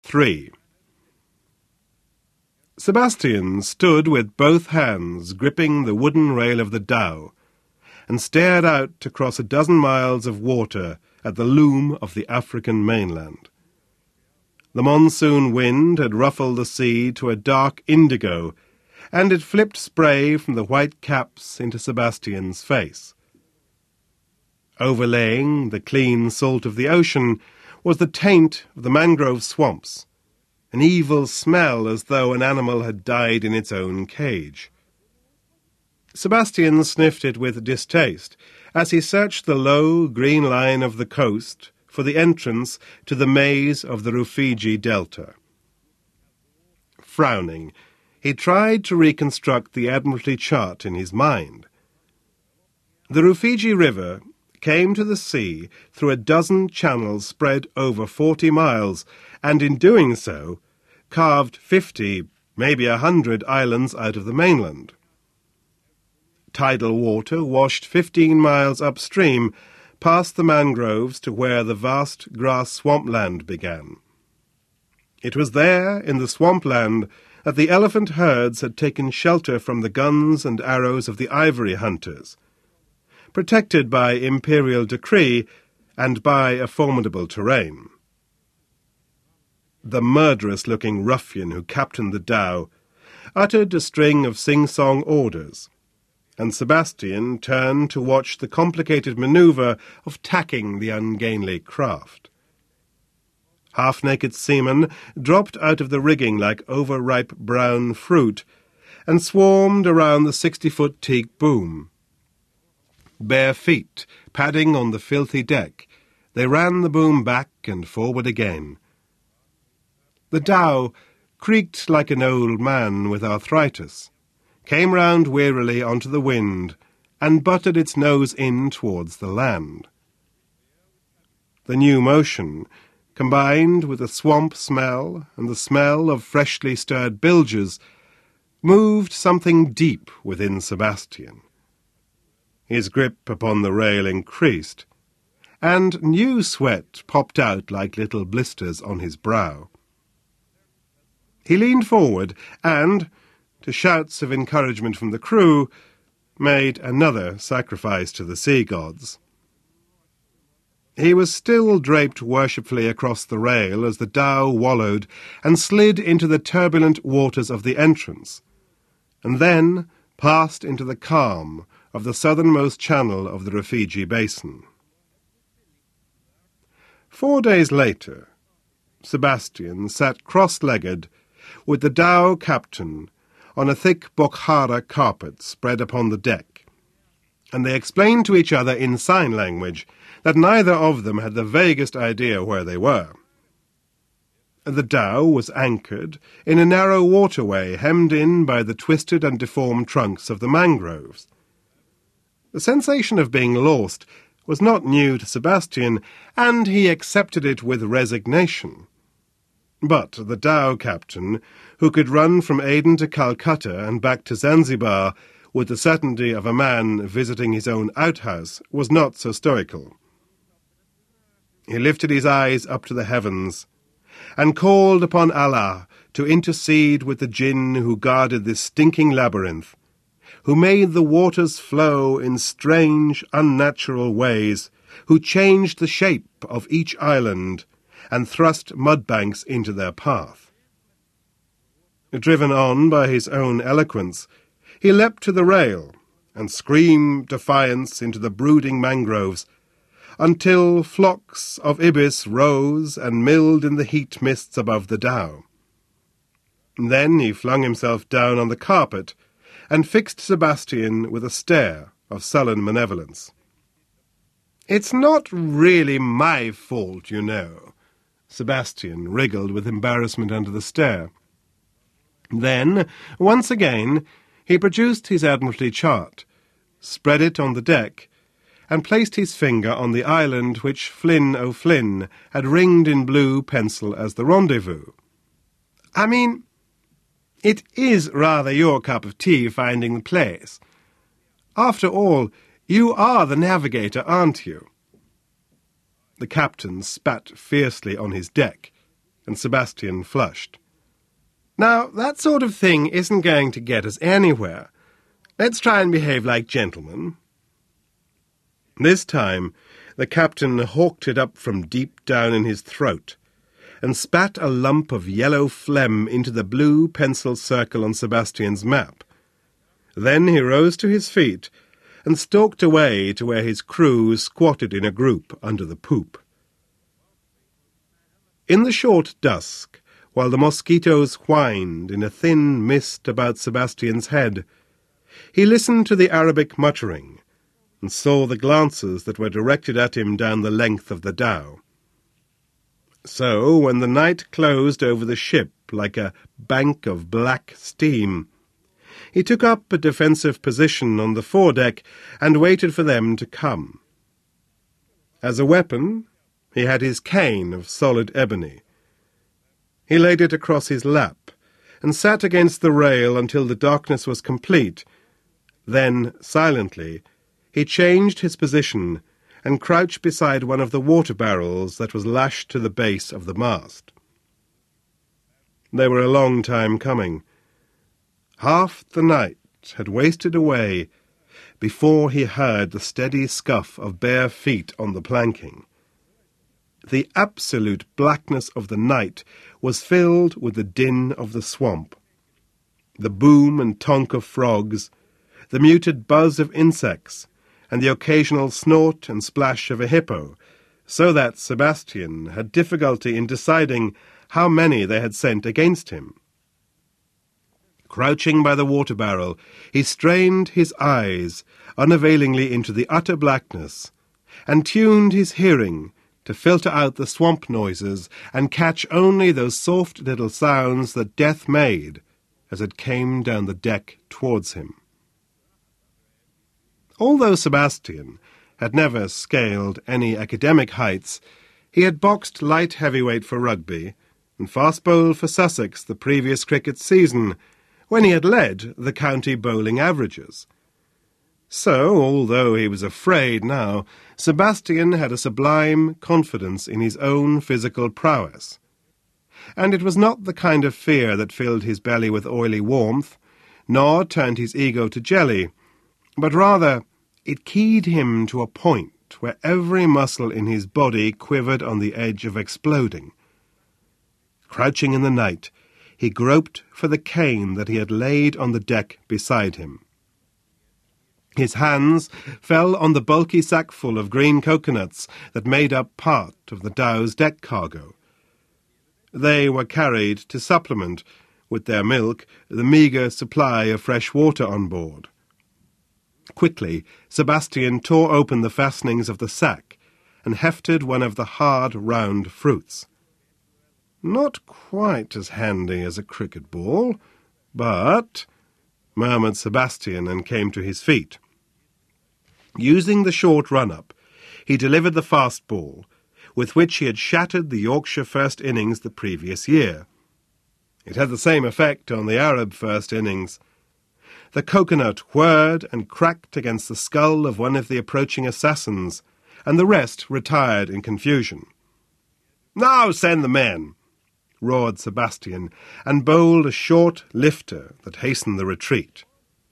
3. Sebastian stood with both hands gripping the wooden rail of the dhow and stared out across a dozen miles of water at the loom of the African mainland. The monsoon wind had ruffled the sea to a dark indigo, and it flipped spray from the white caps into Sebastian's face. Overlaying the clean salt of the ocean was the taint of the mangrove swamps, an evil smell as though an animal had died in its own cage. Sebastian sniffed it with distaste as he searched the low green line of the coast for the entrance to the maze of the Rufiji Delta. Frowning, he tried to reconstruct the Admiralty chart in his mind. The Rufiji River came to the sea through a dozen channels spread over 40 miles, and in doing so carved 50, maybe 100 islands out of the mainland. Tidal water washed 15 miles upstream, past the mangroves to where the vast grass swampland began. It was there, in the swampland, that the elephant herds had taken shelter from the guns and arrows of the ivory hunters, protected by imperial decree and by a formidable terrain. The murderous-looking ruffian who captained the dhow uttered a string of sing-song orders, and Sebastian turned to watch the complicated manoeuvre of tacking the ungainly craft. Half-naked seamen dropped out of the rigging like overripe brown fruit and swarmed around the 60-foot teak boom. Bare feet padding on the filthy deck, they ran the boom back and forward again. The dhow creaked like an old man with arthritis, came round wearily onto the wind, and butted its nose in towards the land. The new motion, combined with the swamp smell and the smell of freshly stirred bilges, moved something deep within Sebastian. His grip upon the rail increased, and new sweat popped out like little blisters on his brow. He leaned forward and, to shouts of encouragement from the crew, made another sacrifice to the sea gods. He was still draped worshipfully across the rail as the dhow wallowed and slid into the turbulent waters of the entrance, and then passed into the calm of the southernmost channel of the Rufiji Basin. 4 days later, Sebastian sat cross-legged with the dhow captain on a thick Bokhara carpet spread upon the deck, and they explained to each other in sign language that neither of them had the vaguest idea where they were. The dhow was anchored in a narrow waterway hemmed in by the twisted and deformed trunks of the mangroves. The sensation of being lost was not new to Sebastian, and he accepted it with resignation. But the dhow captain, who could run from Aden to Calcutta and back to Zanzibar with the certainty of a man visiting his own outhouse, was not so stoical. He lifted his eyes up to the heavens and called upon Allah to intercede with the jinn who guarded this stinking labyrinth, who made the waters flow in strange, unnatural ways, who changed the shape of each island and thrust mudbanks into their path. Driven on by his own eloquence, he leapt to the rail and screamed defiance into the brooding mangroves, until flocks of ibis rose and milled in the heat mists above the dhow. Then he flung himself down on the carpet and fixed Sebastian with a stare of sullen malevolence. "It's not really my fault, you know." Sebastian wriggled with embarrassment under the stare. Then, once again, he produced his Admiralty chart, spread it on the deck, and placed his finger on the island which Flynn O'Flynn had ringed in blue pencil as the rendezvous. "I mean, it is rather your cup of tea finding the place. After all, you are the navigator, aren't you?" The captain spat fiercely on his deck. and Sebastian flushed. "Now, that sort of thing isn't going to get us anywhere. Let's try and behave like gentlemen." This time, the captain hawked it up from deep down in his throat, and spat a lump of yellow phlegm into the blue pencil circle on Sebastian's map. Then he rose to his feet and stalked away to where his crew squatted in a group under the poop. In the short dusk, while the mosquitoes whined in a thin mist about Sebastian's head, he listened to the Arabic muttering and saw the glances that were directed at him down the length of the dhow. So, when the night closed over the ship like a bank of black steam, he took up a defensive position on the foredeck and waited for them to come. As a weapon, he had his cane of solid ebony. He laid it across his lap and sat against the rail until the darkness was complete. Then, silently, he changed his position and crouched beside one of the water barrels that was lashed to the base of the mast. They were a long time coming. Half the night had wasted away before he heard the steady scuff of bare feet on the planking. The absolute blackness of the night was filled with the din of the swamp, the boom and tonk of frogs, the muted buzz of insects, and the occasional snort and splash of a hippo, so that Sebastian had difficulty in deciding how many they had sent against him. Crouching by the water barrel, he strained his eyes unavailingly into the utter blackness, and tuned his hearing to filter out the swamp noises and catch only those soft little sounds that death made as it came down the deck towards him. Although Sebastian had never scaled any academic heights, he had boxed light heavyweight for rugby and fast bowled for Sussex the previous cricket season, when he had led the county bowling averages. So, although he was afraid now, Sebastian had a sublime confidence in his own physical prowess. And it was not the kind of fear that filled his belly with oily warmth, nor turned his ego to jelly, but rather it keyed him to a point where every muscle in his body quivered on the edge of exploding. Crouching in the night, he groped for the cane that he had laid on the deck beside him. His hands fell on the bulky sackful of green coconuts that made up part of the dhow's deck cargo. They were carried to supplement, with their milk, the meagre supply of fresh water on board. Quickly, Sebastian tore open the fastenings of the sack and hefted one of the hard, round fruits. "Not quite as handy as a cricket ball, but," murmured Sebastian, and came to his feet. Using the short run-up, he delivered the fast ball, with which he had shattered the Yorkshire first innings the previous year. It had the same effect on the Arab first innings. The coconut whirred and cracked against the skull of one of the approaching assassins, and the rest retired in confusion. "Now send the men!" roared Sebastian, and bowled a short lifter that hastened the retreat.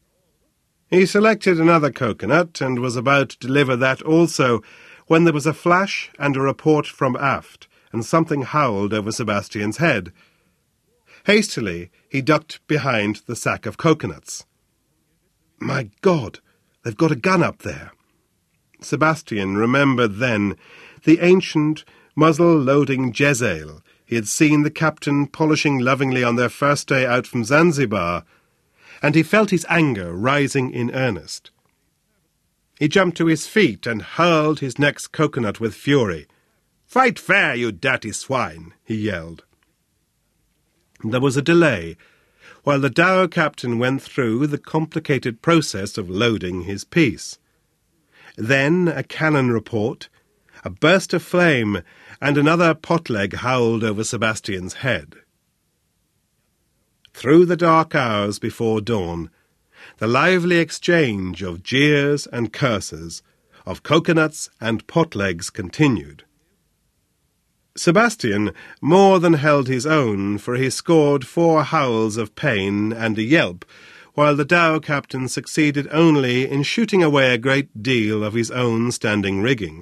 He selected another coconut, and was about to deliver that also, when there was a flash and a report from aft, and something howled over Sebastian's head. Hastily, he ducked behind the sack of coconuts. "My God, they've got a gun up there!" Sebastian remembered then the ancient, muzzle-loading Jezail he had seen the captain polishing lovingly on their first day out from Zanzibar, and he felt his anger rising in earnest. He jumped to his feet and hurled his next coconut with fury. "Fight fair, you dirty swine!" he yelled. There was a delay, while the dhow captain went through the complicated process of loading his piece. Then a cannon report, a burst of flame, and another potleg howled over Sebastian's head. Through the dark hours before dawn, the lively exchange of jeers and curses, of coconuts and potlegs continued. Sebastian more than held his own, for he scored 4 howls of pain and a yelp, while the dhow captain succeeded only in shooting away a great deal of his own standing rigging.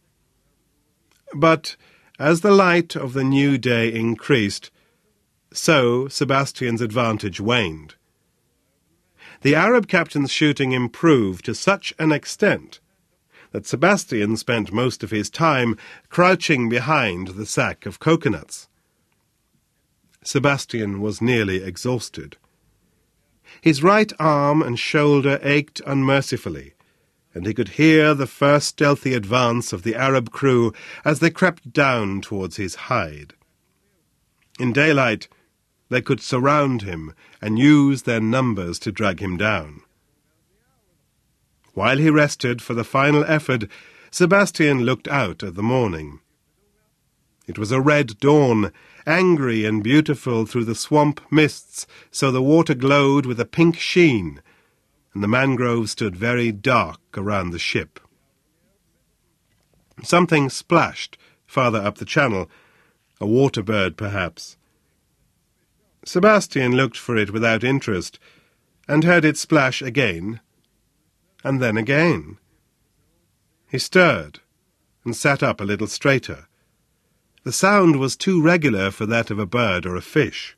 But as the light of the new day increased, so Sebastian's advantage waned. The Arab captain's shooting improved to such an extent that Sebastian spent most of his time crouching behind the sack of coconuts. Sebastian was nearly exhausted. His right arm and shoulder ached unmercifully, and he could hear the first stealthy advance of the Arab crew as they crept down towards his hide. In daylight, they could surround him and use their numbers to drag him down. While he rested for the final effort, Sebastian looked out at the morning. It was a red dawn, angry and beautiful through the swamp mists, so the water glowed with a pink sheen, and the mangroves stood very dark around the ship. Something splashed farther up the channel, a water bird perhaps. Sebastian looked for it without interest, and heard it splash again, and then again. He stirred, and sat up a little straighter. The sound was too regular for that of a bird or a fish.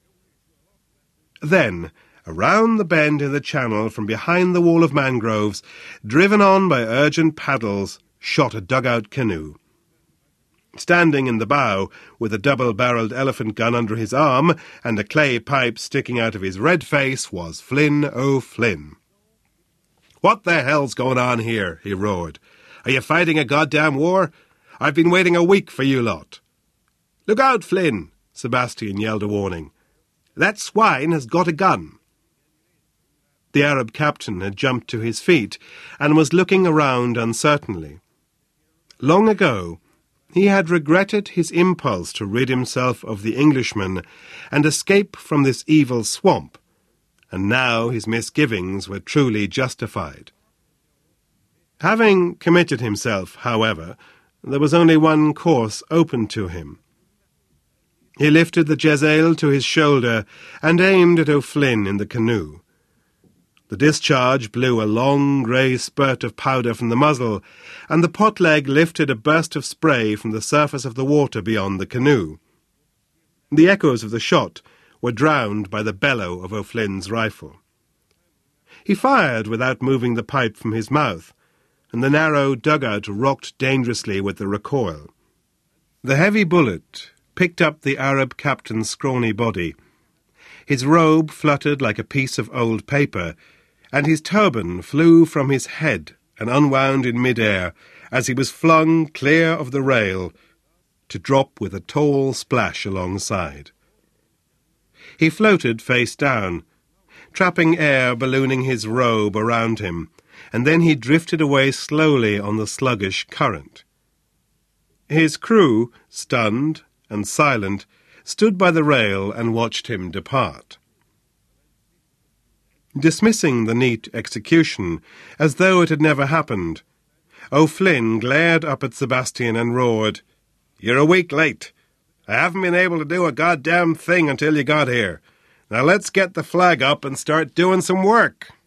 Then, around the bend in the channel from behind the wall of mangroves, driven on by urgent paddles, shot a dug-out canoe. Standing in the bow, with a double-barrelled elephant gun under his arm and a clay pipe sticking out of his red face, was Flynn O'Flynn. "What the hell's going on here?" he roared. "Are you fighting a goddamn war? I've been waiting a week for you lot." "Look out, Flynn!" Sebastian yelled a warning. "That swine has got a gun." The Arab captain had jumped to his feet and was looking around uncertainly. Long ago, he had regretted his impulse to rid himself of the Englishman and escape from this evil swamp, and now his misgivings were truly justified. Having committed himself, however, there was only one course open to him. He lifted the jezail to his shoulder and aimed at O'Flynn in the canoe. The discharge blew a long grey spurt of powder from the muzzle, and the pot-leg lifted a burst of spray from the surface of the water beyond the canoe. The echoes of the shot were drowned by the bellow of O'Flynn's rifle. He fired without moving the pipe from his mouth, and the narrow dugout rocked dangerously with the recoil. The heavy bullet picked up the Arab captain's scrawny body. His robe fluttered like a piece of old paper, and his turban flew from his head and unwound in mid-air as he was flung clear of the rail to drop with a tall splash alongside. He floated face down, trapping air ballooning his robe around him, and then he drifted away slowly on the sluggish current. His crew, stunned and silent, stood by the rail and watched him depart. Dismissing the neat execution, as though it had never happened, O'Flynn glared up at Sebastian and roared, "You're a week late. I haven't been able to do a goddamn thing until you got here. Now let's get the flag up and start doing some work."